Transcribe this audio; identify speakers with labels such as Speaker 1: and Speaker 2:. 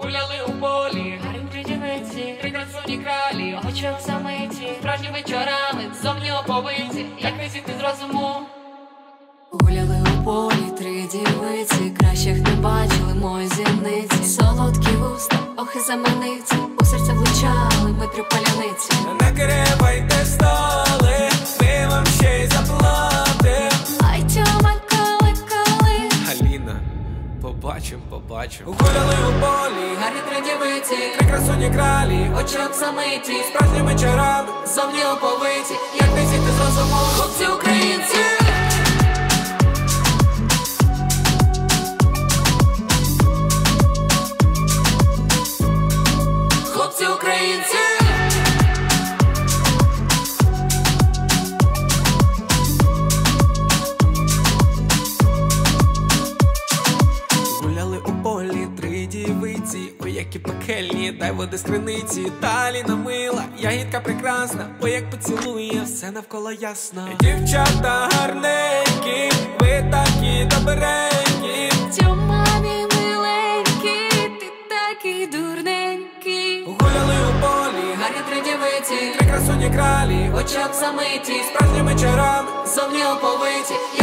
Speaker 1: Гуляли у полі, гарні три дівиці, три красуні кралі, очах замиті, справжні вечорами, зовні оповиті, як не зійти з розуму.
Speaker 2: Гуляли у полі три дівиці, кращих не бачили мої зіниці. Солодкі вуста, охи заманиці, у серце влучали ми три паляниці.
Speaker 3: Накривайте столи, ми вам ще й заплатим.
Speaker 2: Ай, тьома, коли
Speaker 3: Аліна, побачим. Гуляли у полі,
Speaker 1: Гарні три дівиці,
Speaker 3: три красуні кралі,
Speaker 1: очах замиті,
Speaker 3: справжні вечорами.
Speaker 1: зовні оповиті, як не зійти з розуму. Хлопці українці, хлопці українці.
Speaker 3: Гуляли у полі три дівиці, ой, які пекельні, дай води з криниці. Таліна мила, ягідка прекрасна, ой, як поцілує, все навколо ясно. Дівчата гарненькі, ви такі добренькі.
Speaker 2: Тьома, мій миленький, ти такий дурненький.
Speaker 3: Гуляли у полі,
Speaker 1: Гарні три дівиці,
Speaker 3: три красуні кралі,
Speaker 1: очах замиті,
Speaker 3: справжні вечорами.
Speaker 1: зовні оповиті,